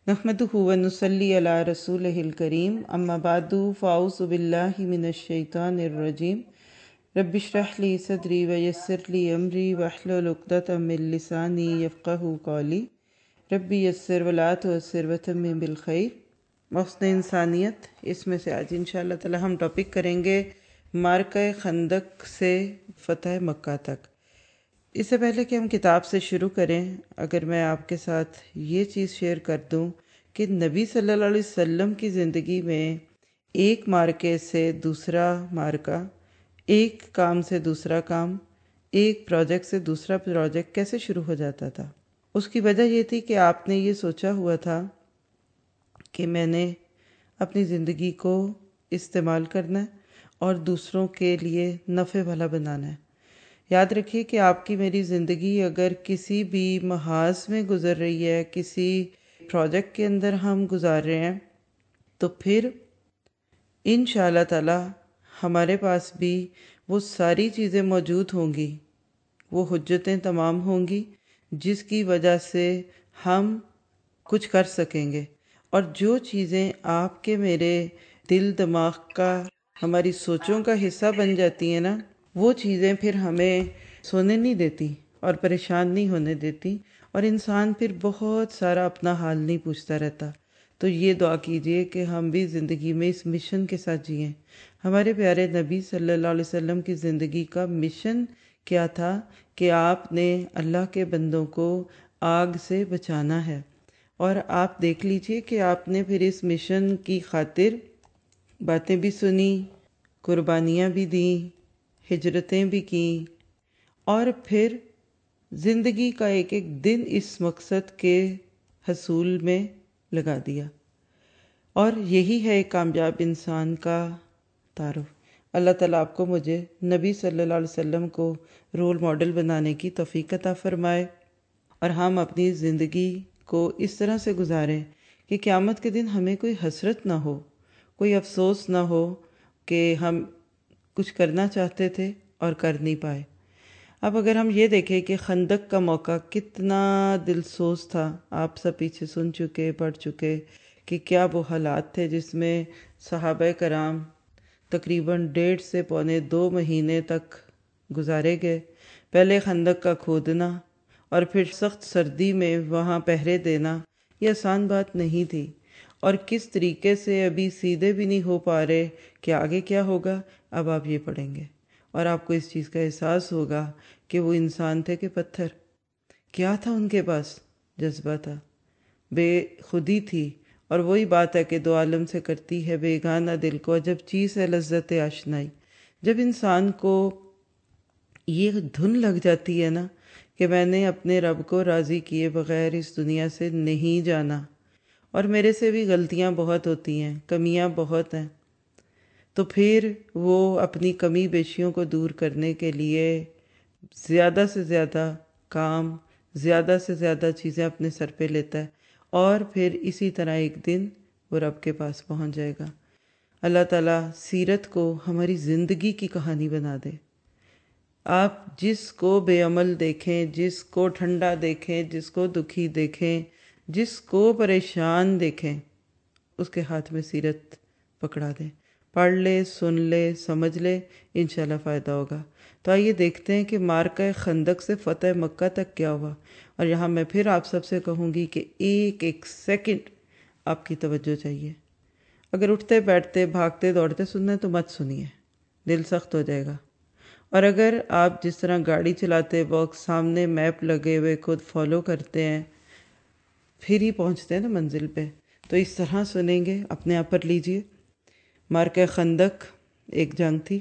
نحمدہ ونصلی علی رسولہ الکریم اما بعد فاعوذ باللہ من الشیطان الرجیم رب اشرح لی صدری ویسر لی امری واحلل عقدۃ من لسانی یفقہوا قولی رب یسر ولا تعسر وتمم بالخیر۔ محسن انسانیت، اس میں سے آج انشاءاللہ تعالی ہم ٹاپک کریں گے معرکہ خندق سے فتح مکہ تک۔ اس سے پہلے کہ ہم کتاب سے شروع کریں، اگر میں آپ کے ساتھ یہ چیز شیئر کر دوں کہ نبی صلی اللہ علیہ وسلم کی زندگی میں ایک مارکے سے دوسرا مارکہ، ایک کام سے دوسرا کام، ایک پروجیکٹ سے دوسرا پروجیکٹ کیسے شروع ہو جاتا تھا، اس کی وجہ یہ تھی کہ آپ نے یہ سوچا ہوا تھا کہ میں نے اپنی زندگی کو استعمال کرنا ہے اور دوسروں کے لیے نفع والا بنانا ہے۔ یاد رکھیے کہ آپ کی میری زندگی اگر کسی بھی محاذ میں گزر رہی ہے، کسی پروجیکٹ کے اندر ہم گزار رہے ہیں، تو پھر انشاءاللہ تعالی ہمارے پاس بھی وہ ساری چیزیں موجود ہوں گی، وہ حجتیں تمام ہوں گی جس کی وجہ سے ہم کچھ کر سکیں گے۔ اور جو چیزیں آپ کے میرے دل دماغ کا، ہماری سوچوں کا حصہ بن جاتی ہیں نا، وہ چیزیں پھر ہمیں سونے نہیں دیتی اور پریشان نہیں ہونے دیتی، اور انسان پھر بہت سارا اپنا حال نہیں پوچھتا رہتا۔ تو یہ دعا کیجئے کہ ہم بھی زندگی میں اس مشن کے ساتھ جئیں۔ ہمارے پیارے نبی صلی اللہ علیہ وسلم کی زندگی کا مشن کیا تھا کہ آپ نے اللہ کے بندوں کو آگ سے بچانا ہے، اور آپ دیکھ لیجئے کہ آپ نے پھر اس مشن کی خاطر باتیں بھی سنی، قربانیاں بھی دیں، ہجرتیں بھی کیں، اور پھر زندگی کا ایک ایک دن اس مقصد کے حصول میں لگا دیا۔ اور یہی ہے ایک کامیاب انسان کا تعارف۔ اللہ تعالیٰ آپ کو، مجھے نبی صلی اللہ علیہ وسلم کو رول ماڈل بنانے کی توفیق عطا فرمائے، اور ہم اپنی زندگی کو اس طرح سے گزاریں کہ قیامت کے دن ہمیں کوئی حسرت نہ ہو، کوئی افسوس نہ ہو کہ ہم کچھ کرنا چاہتے تھے اور کر نہیں پائے۔ اب اگر ہم یہ دیکھیں کہ خندق کا موقع کتنا دلسوز تھا، آپ سب پیچھے سن چکے، پڑھ چکے کہ کیا وہ حالات تھے جس میں صحابہ کرام تقریباً 1.5 سے پونے 2 مہینے تک گزارے گئے۔ پہلے خندق کا کھودنا اور پھر سخت سردی میں وہاں پہرے دینا، یہ آسان بات نہیں تھی، اور کس طریقے سے ابھی سیدھے بھی نہیں ہو پا رہے کہ آگے کیا ہوگا۔ اب آپ یہ پڑھیں گے اور آپ کو اس چیز کا احساس ہوگا کہ وہ انسان تھے کہ پتھر۔ کیا تھا ان کے پاس؟ جذبہ تھا، بے خودی تھی، اور وہی بات ہے کہ دو عالم سے کرتی ہے بیگانہ دل کو عجب چیز ہے لذت آشنائی۔ جب انسان کو یہ دھن لگ جاتی ہے نا کہ میں نے اپنے رب کو راضی کیے بغیر اس دنیا سے نہیں جانا، اور میرے سے بھی غلطیاں بہت ہوتی ہیں، کمیاں بہت ہیں، تو پھر وہ اپنی کمی بیشیوں کو دور کرنے کے لیے زیادہ سے زیادہ کام، زیادہ سے زیادہ چیزیں اپنے سر پہ لیتا ہے، اور پھر اسی طرح ایک دن وہ رب کے پاس پہنچ جائے گا۔ اللہ تعالیٰ سیرت کو ہماری زندگی کی کہانی بنا دے۔ آپ جس کو بے عمل دیکھیں، جس کو ٹھنڈا دیکھیں، جس کو دکھی دیکھیں، جس کو پریشان دیکھیں، اس کے ہاتھ میں سیرت پکڑا دیں، پڑھ لے، سن لے، سمجھ لے، انشاءاللہ فائدہ ہوگا۔ تو آئیے دیکھتے ہیں کہ معرکہ خندق سے فتح مکہ تک کیا ہوا۔ اور یہاں میں پھر آپ سب سے کہوں گی کہ ایک ایک سیکنڈ آپ کی توجہ چاہیے۔ اگر اٹھتے بیٹھتے بھاگتے دوڑتے سننا ہے تو مت سنیے، دل سخت ہو جائے گا۔ اور اگر آپ جس طرح گاڑی چلاتے وقت سامنے میپ لگے ہوئے خود فالو کرتے ہیں، پھر ہی پہنچتے ہیں نا منزل پہ، تو اس طرح سنیں گے، اپنے آپ پر لیجئے۔ معرکہ خندق ایک جنگ تھی،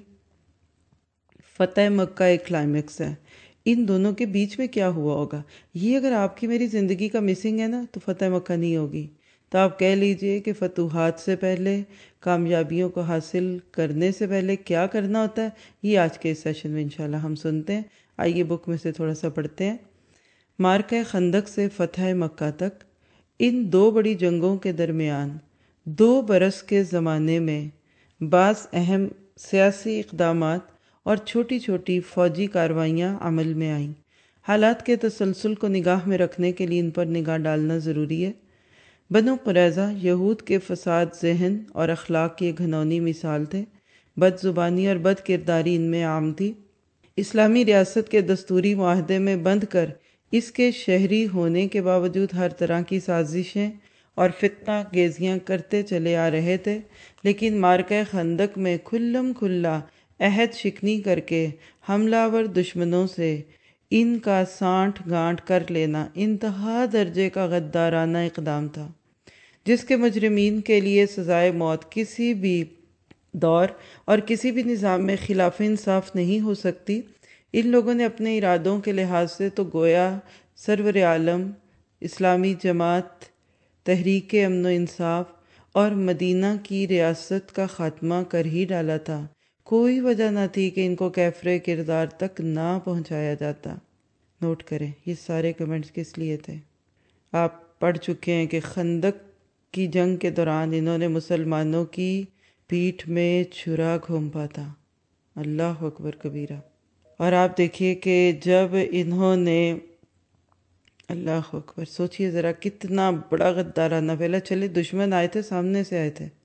فتح مکہ ایک کلائمیکس ہے۔ ان دونوں کے بیچ میں کیا ہوا ہوگا، یہ اگر آپ کی میری زندگی کا مسنگ ہے نا تو فتح مکہ نہیں ہوگی۔ تو آپ کہہ لیجئے کہ فتوحات سے پہلے، کامیابیوں کو حاصل کرنے سے پہلے کیا کرنا ہوتا ہے، یہ آج کے اس سیشن میں انشاءاللہ ہم سنتے ہیں۔ آئیے بک میں سے تھوڑا سا پڑھتے ہیں۔ معرکہ خندق سے فتح مکہ تک، ان دو بڑی جنگوں کے درمیان 2 برس کے زمانے میں بعض اہم سیاسی اقدامات اور چھوٹی چھوٹی فوجی کارروائیاں عمل میں آئیں۔ حالات کے تسلسل کو نگاہ میں رکھنے کے لیے ان پر نگاہ ڈالنا ضروری ہے۔ بنو قریظہ یہود کے فساد ذہن اور اخلاق کی گھنونی مثال تھے۔ بد زبانی اور بد کرداری ان میں عام تھی۔ اسلامی ریاست کے دستوری معاہدے میں بند کر اس کے شہری ہونے کے باوجود ہر طرح کی سازشیں اور فتنہ گیزیاں کرتے چلے آ رہے تھے، لیکن معرکہ خندق میں کھلم کھلا عہد شکنی کر کے حملہ آور دشمنوں سے ان کا سانٹھ گانٹھ کر لینا انتہا درجے کا غدارانہ اقدام تھا، جس کے مجرمین کے لیے سزائے موت کسی بھی دور اور کسی بھی نظام میں خلاف انصاف نہیں ہو سکتی۔ ان لوگوں نے اپنے ارادوں کے لحاظ سے تو گویا سرور عالم، اسلامی جماعت، تحریک امن و انصاف اور مدینہ کی ریاست کا خاتمہ کر ہی ڈالا تھا۔ کوئی وجہ نہ تھی کہ ان کو کیفر کردار تک نہ پہنچایا جاتا۔ نوٹ کریں یہ سارے کمنٹس کس لیے تھے۔ آپ پڑھ چکے ہیں کہ خندق کی جنگ کے دوران انہوں نے مسلمانوں کی پیٹھ میں چھرا گھونپا تھا۔ اللہ اکبر کبیرہ۔ اور آپ دیکھیے کہ جب انہوں نے، اللہ اکبر، سوچئے ذرا کتنا بڑا غدارانہ، پہلے چلے دشمن آئے تھے، سامنے سے آئے تھے،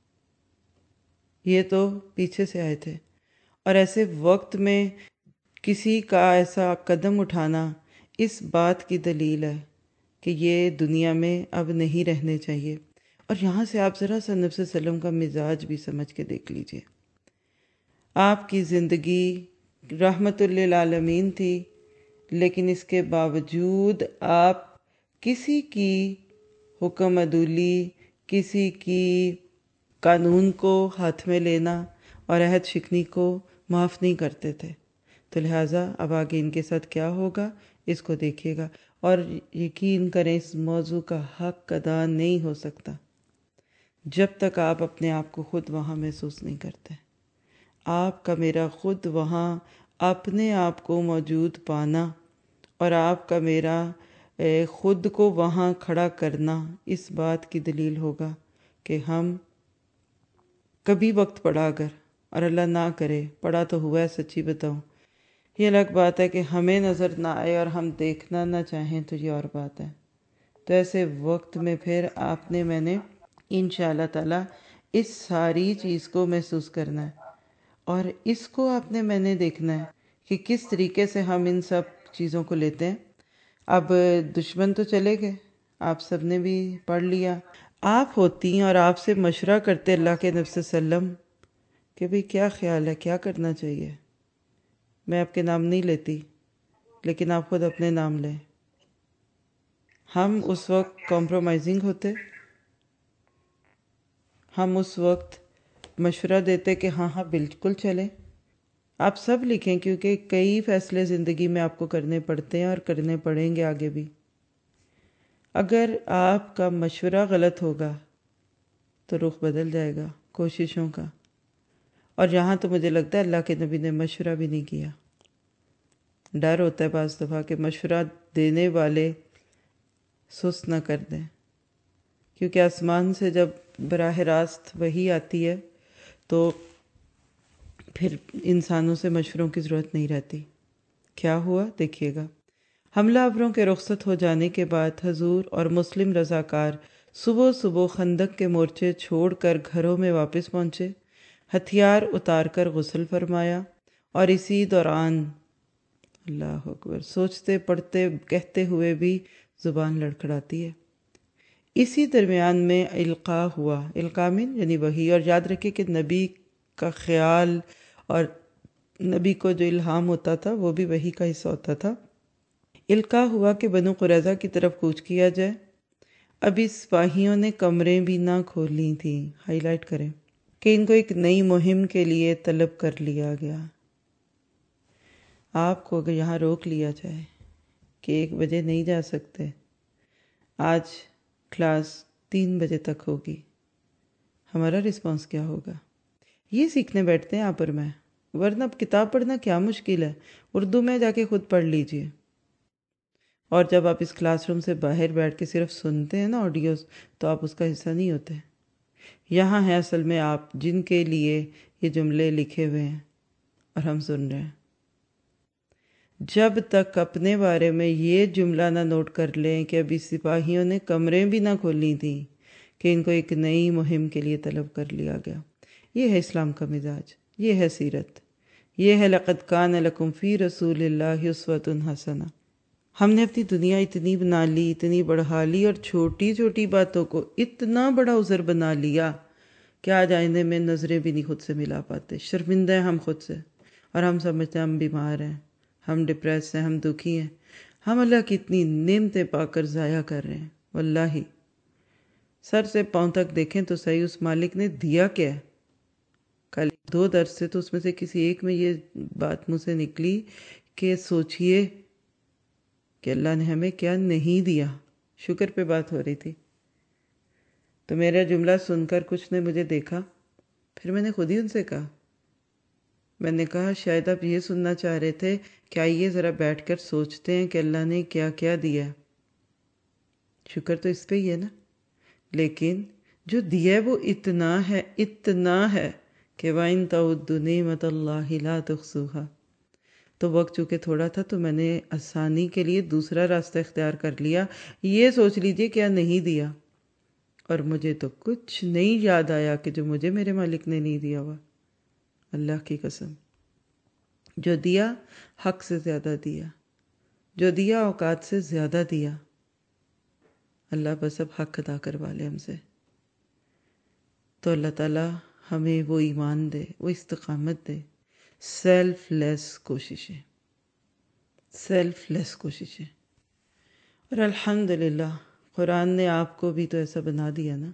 یہ تو پیچھے سے آئے تھے، اور ایسے وقت میں کسی کا ایسا قدم اٹھانا اس بات کی دلیل ہے کہ یہ دنیا میں اب نہیں رہنے چاہیے۔ اور یہاں سے آپ ذرا سا نبی صلی اللہ علیہ وسلم کا مزاج بھی سمجھ کے دیکھ لیجئے۔ آپ کی زندگی رحمت للعالمین تھی، لیکن اس کے باوجود آپ کسی کی حکم عدولی، کسی کی قانون کو ہاتھ میں لینا اور عہد شکنی کو معاف نہیں کرتے تھے۔ تو لہٰذا اب آگے ان کے ساتھ کیا ہوگا اس کو دیکھیے گا، اور یقین کریں اس موضوع کا حق ادا نہیں ہو سکتا جب تک آپ اپنے آپ کو خود وہاں محسوس نہیں کرتے۔ آپ کا میرا خود وہاں اپنے آپ کو موجود پانا اور آپ کا میرا خود کو وہاں کھڑا کرنا اس بات کی دلیل ہوگا کہ ہم کبھی وقت پڑا اگر، اور اللہ نہ کرے پڑا تو ہوا ہے، سچی بتاؤں، یہ الگ بات ہے کہ ہمیں نظر نہ آئے اور ہم دیکھنا نہ چاہیں تو یہ اور بات ہے۔ تو ایسے وقت میں پھر آپ نے، میں نے انشاءاللہ تعالی اس ساری چیز کو محسوس کرنا ہے، اور اس کو آپ نے، میں نے دیکھنا ہے کہ کس طریقے سے ہم ان سب چیزوں کو لیتے ہیں۔ اب دشمن تو چلے گئے، آپ سب نے بھی پڑھ لیا، آپ ہوتی اور آپ سے مشورہ کرتے اللہ کے نبی صلی اللہ علیہ وسلم کہ بھئی کیا خیال ہے، کیا کرنا چاہیے۔ میں آپ کے نام نہیں لیتی، لیکن آپ خود اپنے نام لیں۔ ہم اس وقت کمپرومائزنگ ہوتے، ہم اس وقت مشورہ دیتے کہ ہاں ہاں بالکل چلیں۔ آپ سب لکھیں، کیونکہ کئی فیصلے زندگی میں آپ کو کرنے پڑتے ہیں اور کرنے پڑیں گے آگے بھی۔ اگر آپ کا مشورہ غلط ہوگا تو رخ بدل جائے گا کوششوں کا، اور یہاں تو مجھے لگتا ہے اللہ کے نبی نے مشورہ بھی نہیں کیا۔ ڈر ہوتا ہے بعض دفعہ کہ مشورہ دینے والے سست نہ کر دیں، کیونکہ آسمان سے جب براہ راست وحی آتی ہے تو پھر انسانوں سے مشوروں کی ضرورت نہیں رہتی۔ کیا ہوا دیکھیے گا۔ حملہ آوروں کے رخصت ہو جانے کے بعد حضور اور مسلم رضاکار صبح صبح خندق کے مورچے چھوڑ کر گھروں میں واپس پہنچے، ہتھیار اتار کر غسل فرمایا، اور اسی دوران، اللہ اکبر، سوچتے پڑھتے کہتے ہوئے بھی زبان لڑکھڑاتی ہے، اسی درمیان میں القاء ہوا۔ القاء من یعنی وحی، اور یاد رکھے کہ نبی کا خیال اور نبی کو جو الہام ہوتا تھا وہ بھی وحی کا حصہ ہوتا تھا۔ القاء ہوا کہ بنو قریظہ کی طرف کوچ کیا جائے۔ ابھی سپاہیوں نے کمریں بھی نہ کھولی تھیں، ہائی لائٹ کریں، کہ ان کو ایک نئی مہم کے لیے طلب کر لیا گیا۔ آپ کو اگر یہاں روک لیا جائے کہ 1 بجے نہیں جا سکتے، آج کلاس 3 بجے تک ہوگی، ہمارا رسپانس کیا ہوگا؟ یہ سیکھنے بیٹھتے ہیں آپ اور میں، ورنہ کتاب پڑھنا کیا مشکل ہے، اردو میں جا کے خود پڑھ لیجئے۔ اور جب آپ اس کلاس روم سے باہر بیٹھ کے صرف سنتے ہیں نا آڈیوز، تو آپ اس کا حصہ نہیں ہوتے۔ یہاں ہے اصل میں آپ جن کے لیے یہ جملے لکھے ہوئے ہیں اور ہم سن رہے ہیں۔ جب تک اپنے بارے میں یہ جملہ نہ نوٹ کر لیں کہ ابھی سپاہیوں نے کمریں بھی نہ کھولنی تھیں کہ ان کو ایک نئی مہم کے لیے طلب کر لیا گیا۔ یہ ہے اسلام کا مزاج، یہ ہے سیرت، یہ ہے لقد کان لکم فی رسول اللہ اسوۃ حسنہ۔ ہم نے اپنی دنیا اتنی بنا لی، اتنی بڑھا لی، اور چھوٹی چھوٹی باتوں کو اتنا بڑا عذر بنا لیا کہ آج آئینے میں نظریں بھی نہیں خود سے ملا پاتے، شرمندہ ہیں ہم خود سے، اور ہم سمجھتے ہیں ہم بیمار ہیں، ہم ڈپریس ہیں، ہم دکھی ہیں۔ ہم اللہ کی اتنی نعمتیں پا کر ضائع کر رہے ہیں۔ واللہ سر سے پاؤں تک دیکھیں تو صحیح اس مالک نے دیا کیا ہے۔ کل 2 درس سے تو اس میں سے کسی ایک میں یہ بات مجھ سے نکلی کہ سوچئے کہ اللہ نے ہمیں کیا نہیں دیا۔ شکر پہ بات ہو رہی تھی، تو میرا جملہ سن کر کچھ نے مجھے دیکھا، پھر میں نے خود ہی ان سے کہا، میں نے کہا شاید آپ یہ سننا چاہ رہے تھے کہ آئیے ذرا بیٹھ کر سوچتے ہیں کہ اللہ نے کیا کیا دیا ہے۔ شکر تو اس پہ ہی ہے نا، لیکن جو دیا ہے وہ اتنا ہے کہ وَإِن تَعُدُّوا نِعْمَتَ اللَّهِ لَا تُحْصُوهَا۔ تو وقت چونکہ تھوڑا تھا تو میں نے آسانی کے لیے دوسرا راستہ اختیار کر لیا، یہ سوچ لیجئے کیا نہیں دیا، اور مجھے تو کچھ نہیں یاد آیا کہ جو مجھے میرے مالک نے نہیں دیا ہوا۔ اللہ کی قسم، جو دیا حق سے زیادہ دیا، جو دیا اوقات سے زیادہ دیا۔ اللہ بس اب حق ادا کروا لے ہم سے۔ تو اللہ تعالیٰ ہمیں وہ ایمان دے، وہ استقامت دے، سیلف لیس کوششیں۔ اور الحمدللہ قرآن نے آپ کو بھی تو ایسا بنا دیا نا۔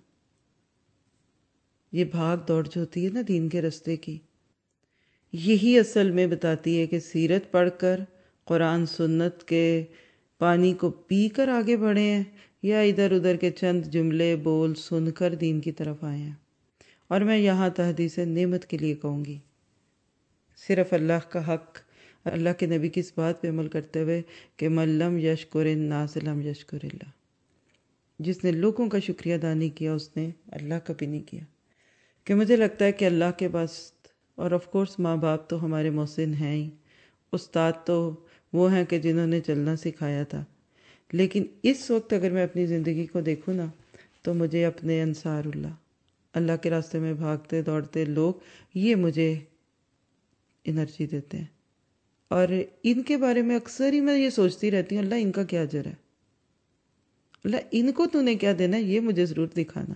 یہ بھاگ دوڑ جو ہوتی ہے نا دین کے رستے کی، یہی اصل میں بتاتی ہے کہ سیرت پڑھ کر قرآن سنت کے پانی کو پی کر آگے بڑھے ہیں، یا ادھر ادھر کے چند جملے بول سن کر دین کی طرف آئے ہیں۔ اور میں یہاں تحدیث نعمت کے لیے کہوں گی، صرف اللہ کا حق، اللہ کے نبی کی اس بات پہ عمل کرتے ہوئے کہ من لم یشکر الناس لم یشکر اللہ، جس نے لوگوں کا شکریہ ادا نہیں کیا اس نے اللہ کا بھی نہیں کیا۔ کہ مجھے لگتا ہے کہ اللہ کے پاس، اور آف کورس ماں باپ تو ہمارے محسن ہیں ہی، استاد تو وہ ہیں کہ جنہوں نے چلنا سکھایا تھا، لیکن اس وقت اگر میں اپنی زندگی کو دیکھوں نا تو مجھے اپنے انصار اللہ کے راستے میں بھاگتے دوڑتے لوگ، یہ مجھے انرجی دیتے ہیں۔ اور ان کے بارے میں اکثر ہی میں یہ سوچتی رہتی ہوں، اللہ ان کا کیا اجر ہے، اللہ ان کو تو نے کیا دینا ہے، یہ مجھے ضرور دکھانا۔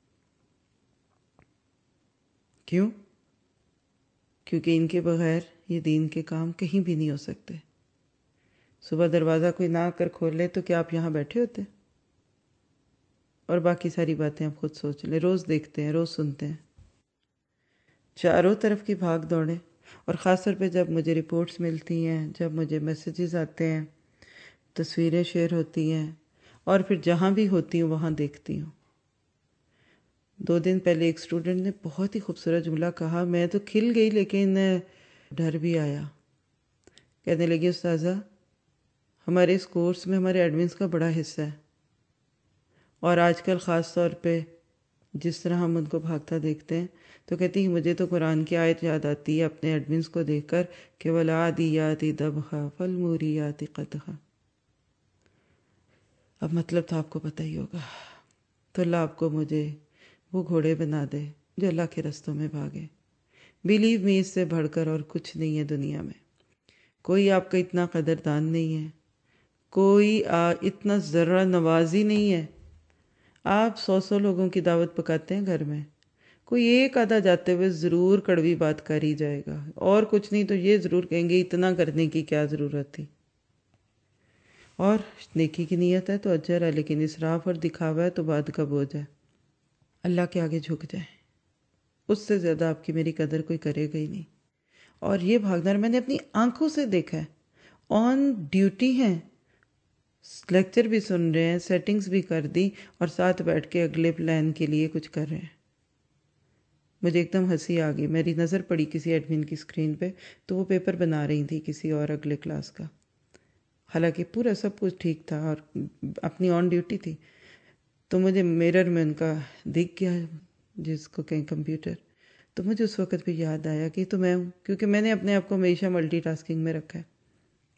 کیوں؟ کیونکہ ان کے بغیر یہ دین کے کام کہیں بھی نہیں ہو سکتے۔ صبح دروازہ کوئی نہ آ کر کھول لے تو کیا آپ یہاں بیٹھے ہوتے؟ اور باقی ساری باتیں آپ خود سوچ لیں، روز دیکھتے ہیں، روز سنتے ہیں، چاروں طرف کی بھاگ دوڑیں۔ اور خاص طور پہ جب مجھے رپورٹس ملتی ہیں، جب مجھے میسیجز آتے ہیں، تصویریں شیئر ہوتی ہیں، اور پھر جہاں بھی ہوتی ہوں وہاں دیکھتی ہوں۔ 2 دن پہلے ایک اسٹوڈنٹ نے بہت ہی خوبصورت جملہ کہا، میں تو کھل گئی لیکن ڈر بھی آیا۔ کہنے لگی استاذہ، ہمارے اس کورس میں ہمارے ایڈمنس کا بڑا حصہ ہے، اور آج کل خاص طور پہ جس طرح ہم ان کو بھاگتا دیکھتے ہیں تو کہتی ہیں مجھے تو قرآن کی آیت یاد آتی ہے اپنے ایڈمنس کو دیکھ کر کہ وَالْعَادِيَاتِ ضَبْحًا فَالْمُورِيَاتِ قَدْحًا۔ اب مطلب تو آپ کو پتہ ہی ہوگا۔ تو اللہ آپ کو مجھے وہ گھوڑے بنا دے جو اللہ کے رستوں میں بھاگے۔ بلیو می، اس سے بڑھ کر اور کچھ نہیں ہے دنیا میں۔ کوئی آپ کا اتنا قدردان نہیں ہے، کوئی اتنا ذرہ نوازی نہیں ہے۔ آپ 100 لوگوں کی دعوت پکاتے ہیں گھر میں، کوئی ایک آدھا جاتے ہوئے ضرور کڑوی بات کر ہی جائے گا، اور کچھ نہیں تو یہ ضرور کہیں گے اتنا کرنے کی کیا ضرورت تھی۔ اور نیکی کی نیت ہے تو اجر ہے، لیکن اسراف اور دکھاوا ہے تو بعد کا بوجھ ہے۔ اللہ کے آگے جھک جائیں، اس سے زیادہ آپ کی میری قدر کوئی کرے گا ہی نہیں۔ اور یہ بھاگنا میں نے اپنی آنکھوں سے دیکھا ہے، آن ڈیوٹی ہیں، لیکچر بھی سن رہے ہیں، سیٹنگز بھی کر دی، اور ساتھ بیٹھ کے اگلے پلان کے لیے کچھ کر رہے ہیں۔ مجھے ایک دم ہنسی آ گئی، میری نظر پڑی کسی ایڈمن کی اسکرین پہ، تو وہ پیپر بنا رہی تھی کسی اور اگلے کلاس کا، حالانکہ پورا سب کچھ ٹھیک تھا اور اپنی آن ڈیوٹی تھی۔ تو مجھے میرر میں ان کا دکھ گیا، جس کو کہیں کمپیوٹر، تو مجھے اس وقت بھی یاد آیا کہ تو میں ہوں، کیونکہ میں نے اپنے آپ کو ہمیشہ ملٹی ٹاسکنگ میں رکھا ہے۔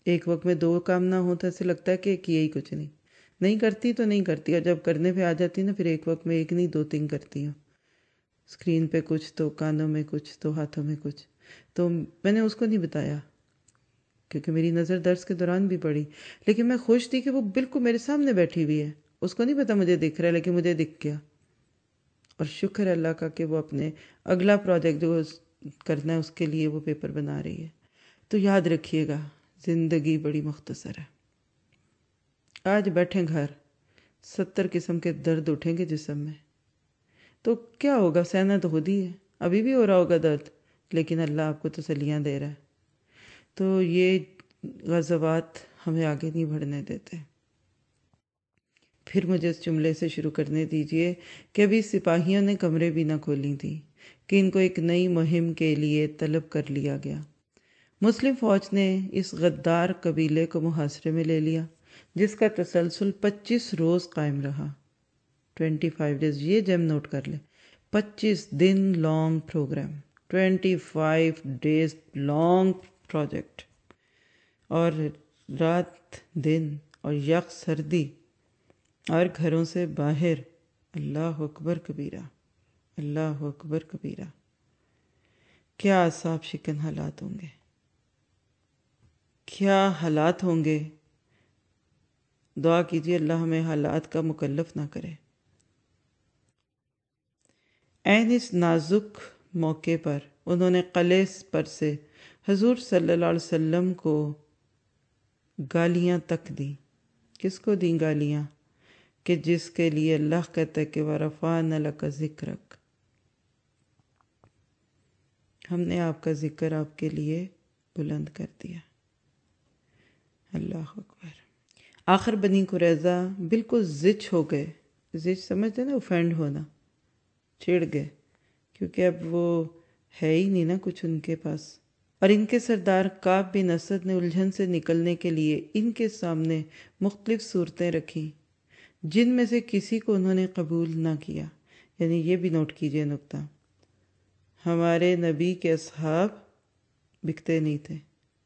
ایک وقت میں 2 کام نہ ہوں تو ایسے لگتا ہے کہ کیا ہی کچھ نہیں کرتی تو نہیں کرتی، اور جب کرنے پہ آ جاتی نا پھر ایک وقت میں 1 نہیں 2 3 کرتی ہوں، اسکرین پہ کچھ تو کانوں میں کچھ تو ہاتھوں میں کچھ. تو میں نے اس کو نہیں بتایا کیونکہ میری نظر درس کے دوران بھی پڑی، لیکن میں خوش تھی کہ وہ بالکل میرے سامنے بیٹھی ہوئی ہے، اس کو نہیں پتا مجھے دکھ رہا ہے لیکن مجھے دکھ گیا. اور شکر اللہ کا کہ وہ اپنے اگلا پروجیکٹ جو کرنا ہے اس کے لیے وہ پیپر بنا رہی ہے. تو یاد رکھیے گا زندگی بڑی مختصر ہے. آج بیٹھیں گھر، 70 قسم کے درد اٹھیں گے جسم میں، تو کیا ہوگا؟ سہنا تو خود ہی ہے، ابھی بھی ہو رہا ہوگا درد، لیکن اللہ آپ کو تسلیاں دے رہا ہے. تو یہ غزوات ہمیں آگے نہیں بڑھنے دیتے. پھر مجھے اس جملے سے شروع کرنے دیجئے کہ ابھی سپاہیوں نے کمرے بھی نہ کھولی تھی کہ ان کو ایک نئی مہم کے لیے طلب کر لیا گیا. مسلم فوج نے اس غدار قبیلے کو محاصرے میں لے لیا جس کا تسلسل 25 روز قائم رہا. 25 ڈیز، یہ جم نوٹ کر لیں، 25 دن long programme, 25 days long project, اور رات دن اور یک سردی اور گھروں سے باہر. اللہ اکبر کبیرہ، اللہ اکبر کبیرہ. کیا اعصاب شکن حالات ہوں گے، کیا حالات ہوں گے. دعا کیجیے اللہ ہمیں حالات کا مکلف نہ کرے. عین اس نازک موقع پر انہوں نے قلعے پر سے حضور صلی اللہ علیہ وسلم کو گالیاں تک دیں. کس کو دیں گالیاں؟ کہ جس کے لیے اللہ کہتا ہے کہ وَرَفَعْنَا لَكَ ذِكْرَكَ، ہم نے آپ کا ذکر آپ کے لیے بلند کر دیا. اللہ اکبر. آخر بنی قریظہ بالکل زچ ہو گئے. زچ سمجھتے نا، اوفینڈ ہونا، چڑ گئے، کیونکہ اب وہ ہے ہی نہیں نا کچھ ان کے پاس. اور ان کے سردار کعب بن اسد نے الجھن سے نکلنے کے لیے ان کے سامنے مختلف صورتیں رکھیں جن میں سے کسی کو انہوں نے قبول نہ کیا. یعنی یہ بھی نوٹ کیجئے نکتہ، ہمارے نبی کے اصحاب بکتے نہیں تھے،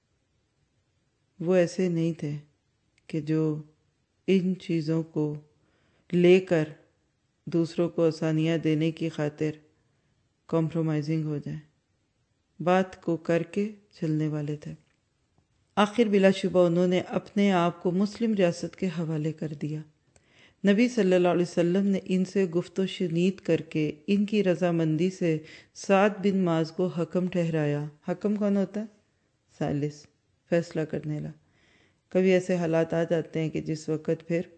وہ ایسے نہیں تھے کہ جو ان چیزوں کو لے کر دوسروں کو آسانیاں دینے کی خاطر کمپرومائزنگ ہو جائیں. بات کو کر کے چلنے والے تھے. آخر بلا شبہ انہوں نے اپنے آپ کو مسلم ریاست کے حوالے کر دیا. نبی صلی اللہ علیہ وسلم نے ان سے گفت و شنید کر کے ان کی رضامندی سے سعد بن معاذ کو حکم ٹھہرایا. حکم کون ہوتا ہے؟ ثالث، فیصلہ کرنے والا. کبھی ایسے حالات آ جاتے ہیں کہ جس وقت پھر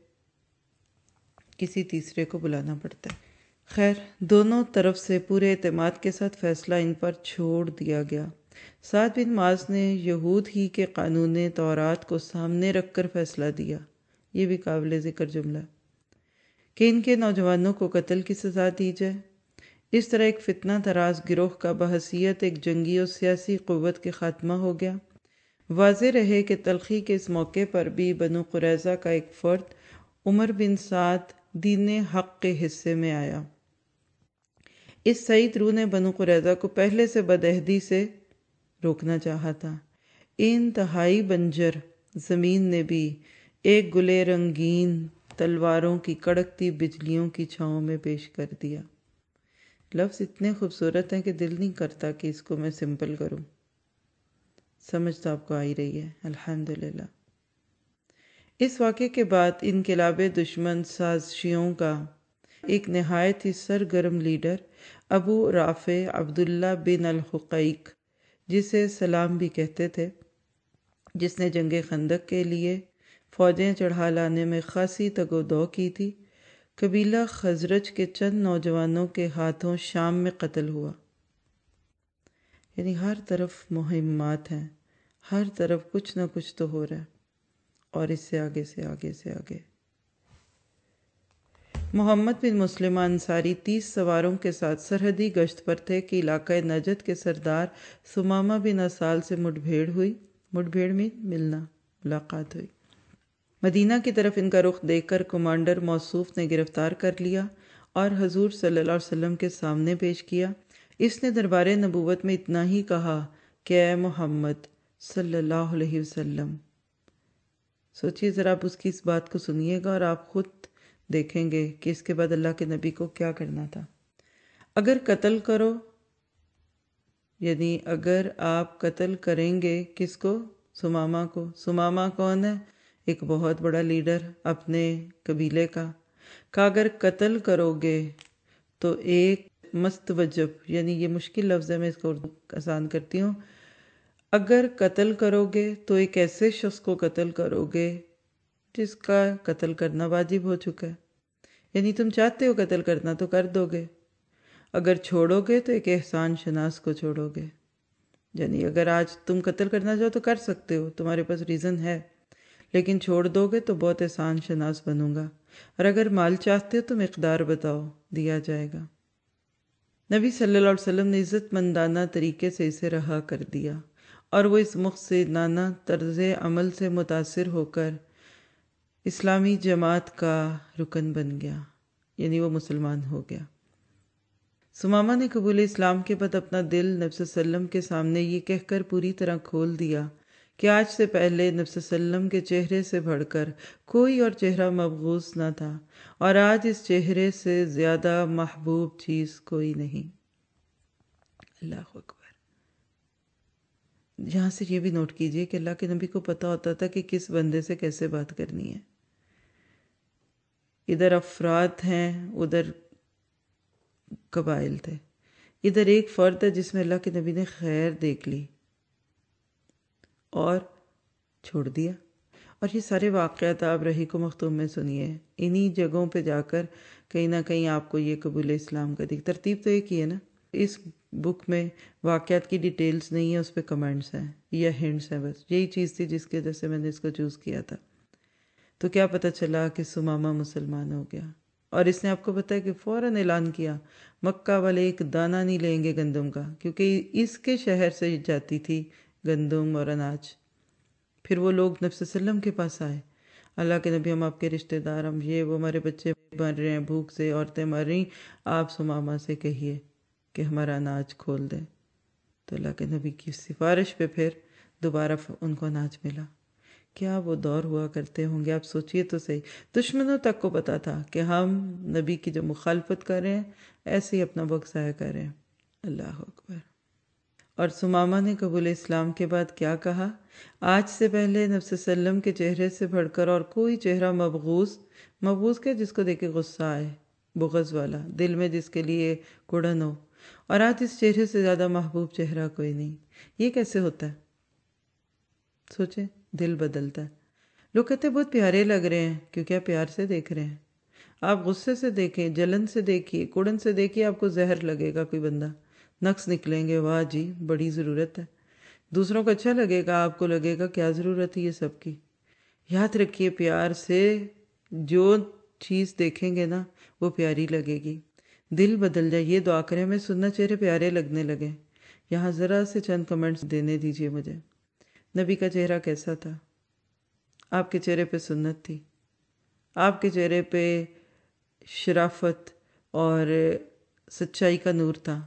کسی تیسرے کو بلانا پڑتا ہے. خیر، دونوں طرف سے پورے اعتماد کے ساتھ فیصلہ ان پر چھوڑ دیا گیا. سعد بن معاذ نے یہود ہی کے قانون تورات کو سامنے رکھ کر فیصلہ دیا. یہ بھی قابل ذکر جملہ کہ ان کے نوجوانوں کو قتل کی سزا دی جائے. اس طرح ایک فتنہ طراز گروہ کا بحیثیت ایک جنگی اور سیاسی قوت کے خاتمہ ہو گیا. واضح رہے کہ تلخی کے اس موقع پر بھی بنو قریظہ کا ایک فرد عمر بن سعد دین حق کے حصے میں آیا. اس سعید روح نے بنو قریظہ کو پہلے سے بدعہدی سے روکنا چاہا تھا. انتہائی بنجر زمین نے بھی ایک گلے رنگین تلواروں کی کڑکتی بجلیوں کی چھاؤں میں پیش کر دیا. لفظ اتنے خوبصورت ہیں کہ دل نہیں کرتا کہ اس کو میں سمپل کروں. سمجھ تو آپ کو آ ہی رہی ہے الحمدللہ. اس واقعے کے بعد انقلاب دشمن سازشیوں کا ایک نہایت ہی سرگرم لیڈر ابو رافع عبداللہ بن الحقیق، جسے سلام بھی کہتے تھے، جس نے جنگ خندق کے لیے فوجیں چڑھا لانے میں خاصی تگ و دو کی تھی، قبیلہ خزرج کے چند نوجوانوں کے ہاتھوں شام میں قتل ہوا. یعنی ہر طرف مہمات ہیں، ہر طرف کچھ نہ کچھ تو ہو رہا ہے. اور اس سے آگے سے آگے سے آگے محمد بن مسلمہ انصاری 30 سواروں کے ساتھ سرحدی گشت پر تھے کہ علاقہ نجد کے سردار ثمامہ بن اسال سے مٹبھیڑ ہوئی. مٹبھیڑ میں ملنا، ملاقات ہوئی. مدینہ کی طرف ان کا رخ دیکھ کر کمانڈر موصوف نے گرفتار کر لیا اور حضور صلی اللہ علیہ وسلم کے سامنے پیش کیا. اس نے دربار نبوت میں اتنا ہی کہا کہ اے محمد صلی اللہ علیہ وسلم، سوچیے ذرا، آپ اس کی اس بات کو سنیے گا اور آپ خود دیکھیں گے کہ اس کے بعد اللہ کے نبی کو کیا کرنا تھا۔ اگر قتل کرو، یعنی اگر آپ قتل کریں گے کس کو؟ سمامہ کو۔ سمامہ کون ہے؟ ایک بہت بڑا لیڈر اپنے قبیلے کا۔ اگر قتل کرو گے تو ایک مستوجب، یعنی یہ مشکل لفظ ہے، میں اس کو اردو آسان کرتی ہوں، اگر قتل کرو گے تو ایک ایسے شخص کو قتل کرو گے جس کا قتل کرنا واجب ہو چکا ہے، یعنی تم چاہتے ہو قتل کرنا تو کر دو گے۔ اگر چھوڑو گے تو ایک احسان شناس کو چھوڑو گے، یعنی اگر آج تم قتل کرنا چاہو تو کر سکتے ہو، تمہارے پاس ریزن ہے، لیکن چھوڑ دو گے تو بہت احسان شناس بنوں گا، اور اگر مال چاہتے ہو تو مقدار بتاؤ، دیا جائے گا۔ نبی صلی اللہ علیہ وسلم نے عزت مندانہ طریقے سے اسے رہا کر دیا، اور وہ اس محسنانہ طرز عمل سے متاثر ہو کر اسلامی جماعت کا رکن بن گیا، یعنی وہ مسلمان ہو گیا۔ سمامہ نے قبول اسلام کے بعد اپنا دل نبی صلی اللہ علیہ وسلم کے سامنے یہ کہہ کر پوری طرح کھول دیا کہ آج سے پہلے نبی صلی اللہ علیہ وسلم کے چہرے سے بڑھ کر کوئی اور چہرہ مبغوث نہ تھا، اور آج اس چہرے سے زیادہ محبوب چیز کوئی نہیں۔ اللہ اکبر۔ یہاں سے یہ بھی نوٹ کیجئے کہ اللہ کے نبی کو پتہ ہوتا تھا کہ کس بندے سے کیسے بات کرنی ہے۔ ادھر افراد ہیں، ادھر قبائل تھے، ادھر ایک فرد ہے جس میں اللہ کے نبی نے خیر دیکھ لی اور چھوڑ دیا۔ اور یہ سارے واقعات آپ رحیق و مختوم میں سنیے، انہی جگہوں پہ جا کر کہیں نہ کہیں آپ کو یہ قبول اسلام کا ترتیب تو ایک ہی ہے نا۔ اس بک میں واقعات کی ڈیٹیلز نہیں ہیں، اس پہ کمنٹس ہیں یا ہنٹس ہیں، بس یہی چیز تھی جس کی وجہ سے میں نے اس کو چوز کیا تھا۔ تو کیا پتہ چلا کہ سمامہ مسلمان ہو گیا، اور اس نے آپ کو بتایا کہ فوراً اعلان کیا مکہ والے ایک دانہ نہیں لیں گے گندم کا، کیونکہ اس کے شہر سے جاتی تھی گندم اور اناج۔ پھر وہ لوگ نبی صلی اللہ علیہ وسلم کے پاس آئے، اللہ کے نبی ہم آپ کے رشتہ دار، ہم یہ وہ، ہمارے بچے مر رہے ہیں بھوک سے، عورتیں مر رہی، آپ سمامہ سے کہیے کہ ہمارا اناج کھول دیں۔ تو اللہ کے نبی کی سفارش پہ پھر دوبارہ ان کو اناج ملا۔ کیا وہ دور ہوا کرتے ہوں گے، آپ سوچئے تو صحیح۔ دشمنوں تک کو پتا تھا کہ ہم نبی کی جو مخالفت کر رہے ہیں ایسے ہی اپنا وقت ضائع کر رہے ہیں۔ اللہ اکبر۔ اور سمامہ نے قبول اسلام کے بعد کیا کہا؟ آج سے پہلے نبی صلی اللہ علیہ وسلم کے چہرے سے بڑھ کر اور کوئی چہرہ مبغوث کیا، جس کو دیکھ کے غصہ آئے، بغض والا، دل میں جس کے لیے کڑن ہو، اور آج اس چہرے سے زیادہ محبوب چہرہ کوئی نہیں۔ یہ کیسے ہوتا ہے؟ سوچیں، دل بدلتا ہے۔ لوگ کہتے ہیں بہت پیارے لگ رہے ہیں، کیونکہ آپ پیار سے دیکھ رہے ہیں۔ آپ غصے سے دیکھیں، جلن سے دیکھیے، کڑن سے دیکھیے، آپ کو زہر لگے گا کوئی بندہ، نقص نکلیں گے، واہ جی بڑی ضرورت ہے۔ دوسروں کو اچھا لگے گا، آپ کو لگے گا کیا ضرورت ہے یہ سب کی۔ یاد رکھیے، پیار سے جو چیز دیکھیں گے نا وہ پیاری لگے گی۔ دل بدل جائے، یہ دعا کریں، میں سننا چہرے پیارے لگنے لگے۔ یہاں ذرا سے چند کمنٹس دینے دیجیے مجھے۔ نبی کا چہرہ کیسا تھا؟ آپ کے چہرے پہ سنت تھی، آپ کے چہرے پہ شرافت اور سچائی کا نور تھا۔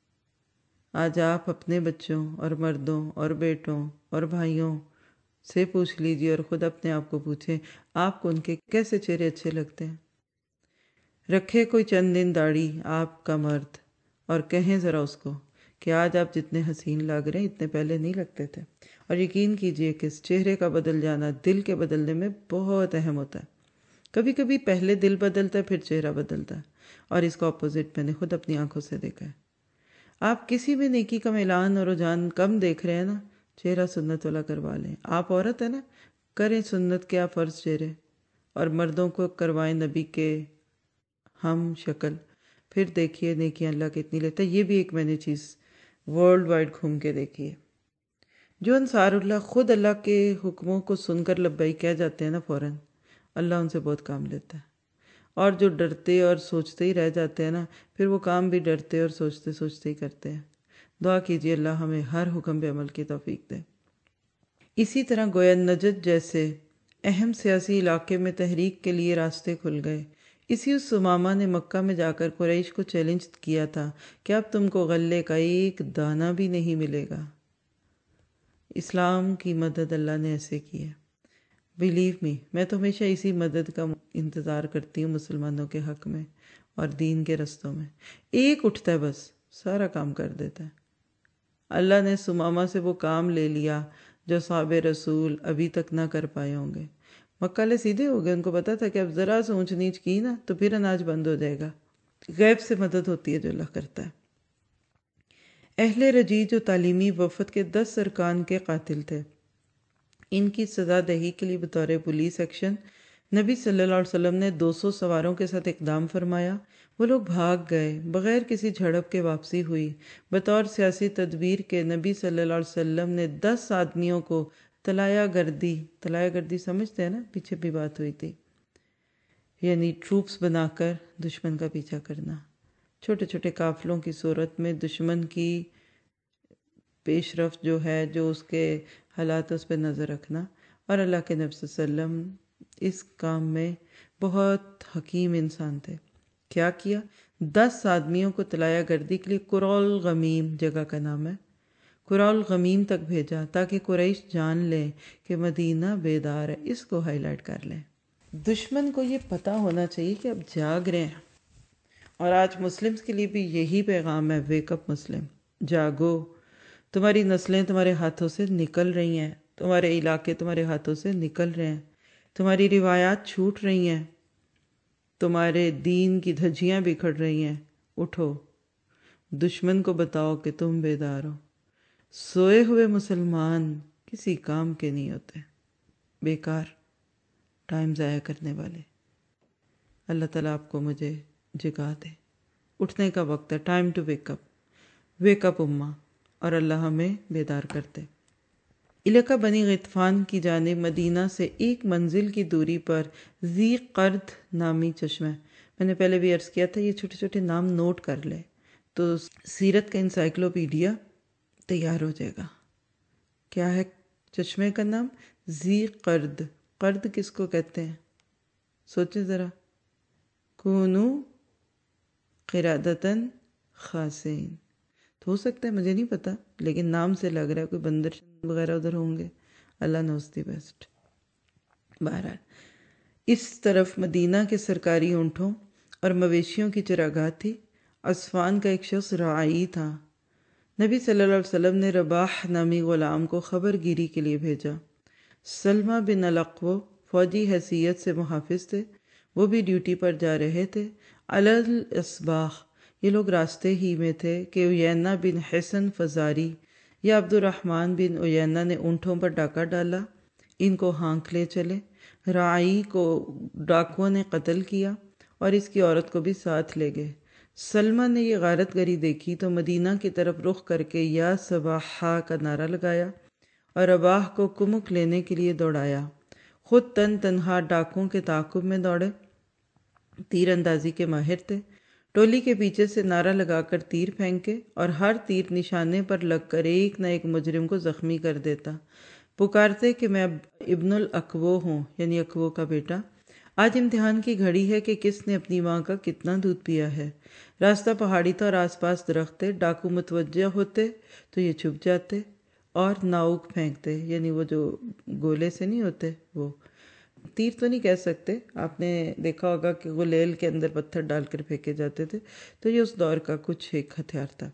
آج آپ اپنے بچوں اور مردوں اور بیٹوں اور بھائیوں سے پوچھ لیجیے اور خود اپنے آپ کو پوچھیں، آپ کو ان کے کیسے چہرے اچھے لگتے ہیں؟ رکھے کوئی چند دن داڑھی آپ کا مرد اور کہیں ذرا اس کو کہ آج آپ جتنے حسین لگ رہے ہیں اتنے پہلے نہیں لگتے تھے۔ اور یقین کیجئے کہ اس چہرے کا بدل جانا دل کے بدلنے میں بہت اہم ہوتا ہے۔ کبھی کبھی پہلے دل بدلتا ہے پھر چہرہ بدلتا ہے، اور اس کو اپوزٹ میں نے خود اپنی آنکھوں سے دیکھا ہے۔ آپ کسی بھی نیکی کا میلان اور رجحان کم دیکھ رہے ہیں نا، چہرہ سنت والا کروا لیں۔ آپ عورت ہیں نا، کریں سنت کے آپ فرض چہرے، اور مردوں کو کروائیں نبی کے ہم شکل، پھر دیکھیے نیکیاں اللہ کتنی لیتا ہے۔ یہ بھی ایک میں نے چیز ورلڈ وائڈ گھوم کے دیکھی ہے۔ جو انصار اللہ خود اللہ کے حکموں کو سن کر لبیک کہہ جاتے ہیں نا فوراً، اللہ ان سے بہت کام لیتا ہے۔ اور جو ڈرتے اور سوچتے ہی رہ جاتے ہیں نا، پھر وہ کام بھی ڈرتے اور سوچتے سوچتے ہی کرتے ہیں۔ دعا کیجیے اللہ ہمیں ہر حکم پہ عمل کی توفیق دے۔ اسی طرح گویا نجد جیسے اہم سیاسی علاقے میں تحریک کے لیے راستے کھل گئے۔ اسی اس سمامہ نے مکہ میں جا کر قریش کو چیلنج کیا تھا کہ اب تم کو غلے کا ایک دانہ بھی نہیں ملے گا۔ اسلام کی مدد اللہ نے ایسے کی ہے۔ بلیو می، میں تو ہمیشہ اسی مدد کا انتظار کرتی ہوں مسلمانوں کے حق میں اور دین کے رستوں میں۔ ایک اٹھتا ہے بس سارا کام کر دیتا ہے۔ اللہ نے سمامہ سے وہ کام لے لیا جو صحابہ رسول ابھی تک نہ کر پائے ہوں گے۔ مکہ والے سیدھے ہو گئے، ان کو پتا تھا کہ اب ذرا سے اونچ نیچ کی نا تو پھر اناج بند ہو جائے گا۔ غیب سے مدد ہوتی ہے جو اللہ کرتا ہے۔ اہل رجی جو تعلیمی وفد کے 10 ارکان کے قاتل تھے، ان کی سزا دہی کے لیے بطور پولیس ایکشن نبی صلی اللہ علیہ وسلم نے 200 سواروں کے ساتھ اقدام فرمایا۔ وہ لوگ بھاگ گئے، بغیر کسی جھڑپ کے واپسی ہوئی۔ بطور سیاسی تدبیر کے نبی صلی اللہ علیہ وسلم نے 10 آدمیوں کو طلایہ گردی سمجھتے ہیں نا، پیچھے بھی بات ہوئی تھی، یعنی ٹروپس بنا کر دشمن کا پیچھا کرنا، چھوٹے چھوٹے قافلوں کی صورت میں دشمن کی پیش رفت جو ہے، جو اس کے حالات اس پہ نظر رکھنا۔ اور اللہ کے نبی صلی اللہ علیہ وسلم اس کام میں بہت حکیم انسان تھے۔ کیا کیا؟ 10 آدمیوں کو طلایہ گردی کے لیے قرول غمیم جگہ کا نام ہے، قرول غمیم تک بھیجا تاکہ قریش جان لیں کہ مدینہ بیدار ہے۔ اس کو ہائی لائٹ کر لیں۔ دشمن کو یہ پتہ ہونا چاہیے کہ اب جاگ رہے ہیں۔ اور آج مسلمز کے لیے بھی یہی پیغام ہے، ویک اپ مسلم، جاگو، تمہاری نسلیں تمہارے ہاتھوں سے نکل رہی ہیں، تمہارے علاقے تمہارے ہاتھوں سے نکل رہے ہیں، تمہاری روایات چھوٹ رہی ہیں، تمہارے دین کی دھجیاں بکھر رہی ہیں۔ اٹھو، دشمن کو بتاؤ کہ تم بیدار ہو۔ سوئے ہوئے مسلمان کسی کام کے نہیں ہوتے، بیکار، ٹائم ضائع کرنے والے۔ اللہ تعالیٰ آپ کو مجھے جگا دے۔ اٹھنے کا وقت ہے، ٹائم ٹو ویک اپ امہ، اور اللہ ہمیں بیدار کرتے۔ علاقہ بنی غطفان کی جانب مدینہ سے 1 منزل کی دوری پر ذی قرد نامی چشمہ ہے۔ میں نے پہلے بھی عرض کیا تھا، یہ چھوٹے چھوٹے نام نوٹ کر لے تو سیرت کا انسائکلوپیڈیا تیار ہو جائے گا۔ کیا ہے چشمے کا نام؟ ذی قرد۔ قرد کس کو کہتے ہیں؟ سوچیں ذرا۔ کونو قرادتاً خاسئین، تو ہو سکتا ہے، مجھے نہیں پتا، لیکن نام سے لگ رہا ہے کوئی بندر وغیرہ ادھر ہوں گے۔ Allah knows the best. بہرحال اس طرف مدینہ کے سرکاری اونٹوں اور مویشیوں کی چراگاہ تھی۔ عصفان کا ایک شخص راعی تھا۔ نبی صلی اللہ علیہ وسلم نے رباح نامی غلام کو خبر گیری کے لیے بھیجا۔ سلمہ بن الاقوع فوجی حیثیت سے محافظ تھے، وہ بھی ڈیوٹی پر جا رہے تھے۔ علی الاسباخ، یہ لوگ راستے ہی میں تھے کہ عیینہ بن حسن فزاری یا عبد الرحمن بن عیینہ نے اونٹوں پر ڈاکہ ڈالا، ان کو ہانک لے چلے۔ راعی کو ڈاکوؤں نے قتل کیا اور اس کی عورت کو بھی ساتھ لے گئے۔ سلمہ نے یہ غارت گری دیکھی تو مدینہ کی طرف رخ کر کے یا صباحا کا نعرہ لگایا اور رباح کو کمک لینے کے لیے دوڑایا۔ خود تنہا ڈاکوؤں کے تعاقب میں دوڑے، تیر اندازی کے ماہر تھے۔ ٹولی کے پیچھے سے نعرہ لگا کر تیر پھینکے اور ہر تیر نشانے پر لگ کر ایک نہ ایک مجرم کو زخمی کر دیتا۔ پکارتے کہ میں ابن الاکوع ہوں، یعنی اکوع کا بیٹا۔ آج امتحان کی گھڑی ہے کہ کس نے اپنی ماں کا کتنا دودھ پیا ہے۔ راستہ پہاڑی تھا اور آس پاس درخت تھے۔ ڈاکو متوجہ ہوتے تو یہ چھپ جاتے اور ناؤک پھینکتے، یعنی وہ جو گولے سے نہیں ہوتے، وہ تیر تو نہیں کہہ سکتے، آپ نے دیکھا ہوگا کہ غلیل کے اندر پتھر ڈال کر پھینکے جاتے تھے، تو یہ اس دور کا کچھ ایک ہتھیار تھا۔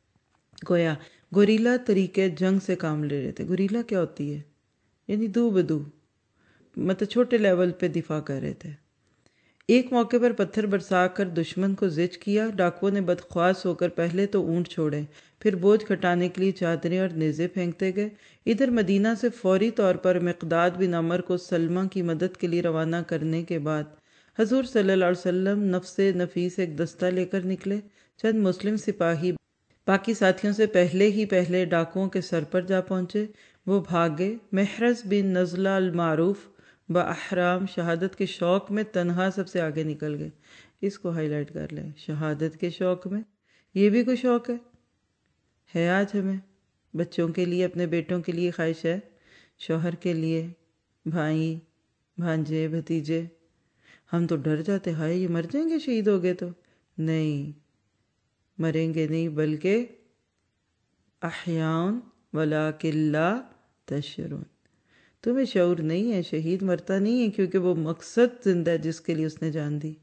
گویا گوریلا طریقے جنگ سے کام لے رہے تھے۔ گوریلا کیا ہوتی ہے؟ یعنی دو بدو، مطلب چھوٹے لیول پہ دفاع کر رہے تھے۔ ایک موقع پر پتھر برسا کر دشمن کو زچ کیا۔ ڈاکوؤں نے بدخواس ہو کر پہلے تو اونٹ چھوڑے، پھر بوجھ گھٹانے کے لیے چادریں اور نیزے پھینکتے گئے۔ ادھر مدینہ سے فوری طور پر مقداد بن عمر کو سلمہ کی مدد کے لیے روانہ کرنے کے بعد حضور صلی اللہ علیہ وسلم نفس نفیس ایک دستہ لے کر نکلے۔ چند مسلم سپاہی باقی ساتھیوں سے پہلے ڈاکوؤں کے سر پر جا پہنچے، وہ بھاگے۔ محرز بن نزلہ المعروف باحرام شہادت کے شوق میں تنہا سب سے آگے نکل گئے۔ اس کو ہائی لائٹ کر لیں، شہادت کے شوق میں۔ یہ بھی کوئی شوق ہے آج ہمیں؟ بچوں کے لیے، اپنے بیٹوں کے لیے خواہش ہے، شوہر کے لیے، بھائی، بھانجے، بھتیجے۔ ہم تو ڈر جاتے، ہائے یہ مر جائیں گے شہید ہو گئے تو۔ نہیں، مریں گے نہیں، بلکہ احیاء ولکن لا تشعرون، تمہیں شعور نہیں ہے شہید مرتا نہیں ہے کیونکہ وہ مقصد زندہ ہے جس کے لیے اس نے جان دی۔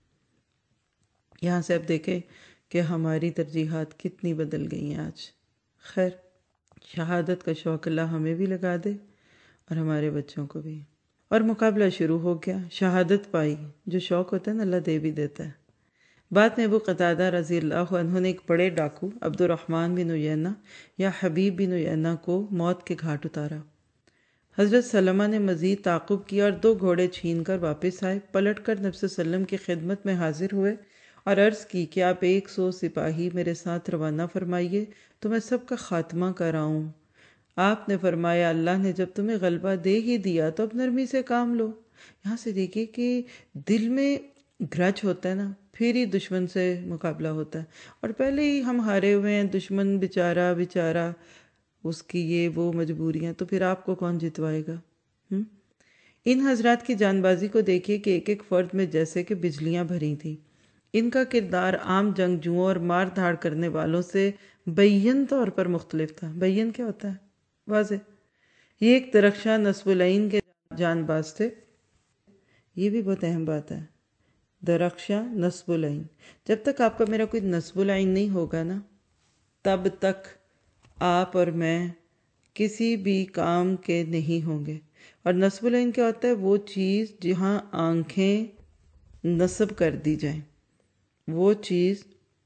یہاں سے اب دیکھیں کہ ہماری ترجیحات کتنی بدل گئی ہیں آج۔ خیر، شہادت کا شوق اللہ ہمیں بھی لگا دے اور ہمارے بچوں کو بھی۔ اور مقابلہ شروع ہو گیا، شہادت پائی، جو شوق ہوتا ہے نا اللہ دے بھی دیتا ہے۔ بعد میں ابو قتادہ رضی اللہ عنہ نے ایک بڑے ڈاکو عبد الرحمن بن عیینہ یا حبیب بن عیینہ کو موت کے گھاٹ اتارا۔ حضرت سلمہ نے مزید تعاقب کیا اور 2 گھوڑے چھین کر واپس آئے، پلٹ کر نبی صلی اللہ علیہ وسلم کی خدمت میں حاضر ہوئے اور عرض کی کہ آپ 100 سپاہی میرے ساتھ روانہ فرمائیے تو میں سب کا خاتمہ کراؤں۔ آپ نے فرمایا اللہ نے جب تمہیں غلبہ دے ہی دیا تو اب نرمی سے کام لو۔ یہاں سے دیکھیے کہ دل میں گرج ہوتا ہے نا، پھر ہی دشمن سے مقابلہ ہوتا ہے، اور پہلے ہی ہم ہارے ہوئے ہیں، دشمن بیچارہ اس کی یہ وہ مجبوریاں، تو پھر آپ کو کون جتوائے گا؟ ان حضرات کی جان بازی کو دیکھیے کہ ایک ایک فرد میں جیسے کہ بجلیاں بھری تھیں۔ ان کا کردار عام جنگجوؤں اور مار دھاڑ کرنے والوں سے بین طور پر مختلف تھا۔ بین کیا ہوتا ہے؟ واضح۔ یہ ایک درخشاں نصب العین کے جان باز تھے۔ یہ بھی بہت اہم بات ہے، درخشاں نصب العین۔ جب تک آپ کا میرا کوئی نصب العین نہیں ہوگا نا، تب تک آپ اور میں کسی بھی کام کے نہیں ہوں گے۔ اور نصب العین کیا ہوتا ہے؟ وہ چیز جہاں آنکھیں نصب کر دی جائیں، وہ چیز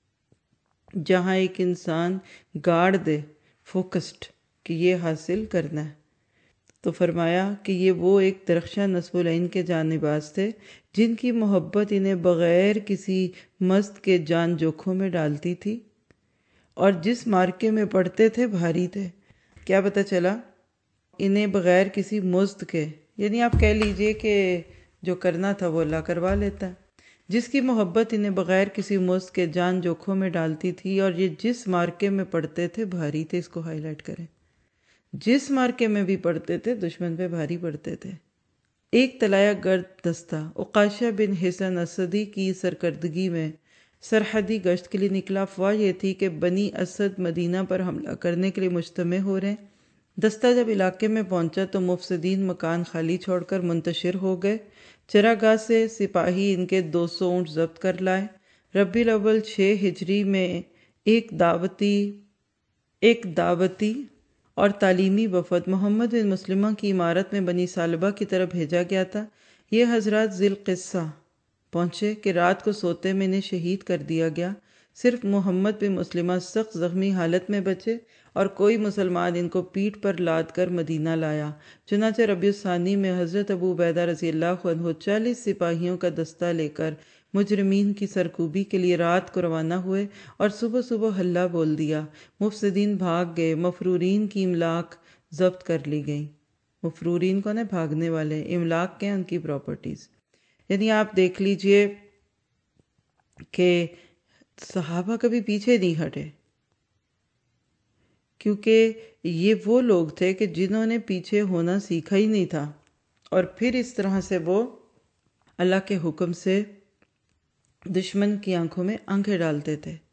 جہاں ایک انسان گاڑ دے فوکسڈ کہ یہ حاصل کرنا ہے۔ تو فرمایا کہ یہ وہ ایک درخشاں نصب العین کے جانباز تھے جن کی محبت انہیں بغیر کسی مزد کے جان جوکھوں میں ڈالتی تھی، اور جس مارکے میں پڑتے تھے بھاری تھے۔ کیا پتہ چلا؟ انہیں بغیر کسی مزد کے، یعنی آپ کہہ لیجئے کہ جو کرنا تھا وہ اللہ کروا لیتا ہے۔ جس کی محبت انہیں بغیر کسی مزد کے جان جوکھوں میں ڈالتی تھی، اور یہ جس مارکے میں پڑتے تھے بھاری تھے۔ اس کو ہائی لائٹ کریں، جس مارکے میں بھی پڑتے تھے دشمن پہ بھاری پڑتے تھے۔ ایک طلایہ گرد دستہ عکاشہ بن حصن اسدی کی سرکردگی میں سرحدی گشت کے لیے نکلا۔ افواہ یہ تھی کہ بنی اسد مدینہ پر حملہ کرنے کے لیے مجتمع ہو رہے ہیں۔ دستہ جب علاقے میں پہنچا تو مفسدین مکان خالی چھوڑ کر منتشر ہو گئے۔ چراگاہ سے سپاہی ان کے 200 اونٹ ضبط کر لائے۔ ربیع الاول 6 ہجری میں ایک دعوتی اور تعلیمی وفد محمد بن مسلمہ کی عمارت میں بنی سالبہ کی طرف بھیجا گیا تھا۔ یہ حضرات ذی القصہ پہنچے کہ رات کو سوتے میں انہیں شہید کر دیا گیا۔ صرف محمد بن مسلمہ سخت زخمی حالت میں بچے، اور کوئی مسلمان ان کو پیٹھ پر لاد کر مدینہ لایا۔ چنانچہ ربیع الثانی میں حضرت ابو عبیدہ رضی اللہ عنہ 40 سپاہیوں کا دستہ لے کر مجرمین کی سرکوبی کے لیے رات کو روانہ ہوئے، اور صبح صبح ہلہ بول دیا۔ مفسدین بھاگ گئے، مفرورین کی املاک ضبط کر لی گئیں۔ مفرورین کون ہے؟ بھاگنے والے۔ املاک کے ہیں ان کی پراپرٹیز۔ یعنی آپ دیکھ لیجئے کہ صحابہ کبھی پیچھے نہیں ہٹے، کیونکہ یہ وہ لوگ تھے کہ جنہوں نے پیچھے ہونا سیکھا ہی نہیں تھا، اور پھر اس طرح سے وہ اللہ کے حکم سے دشمن کی آنکھوں میں آنکھیں ڈالتے تھے۔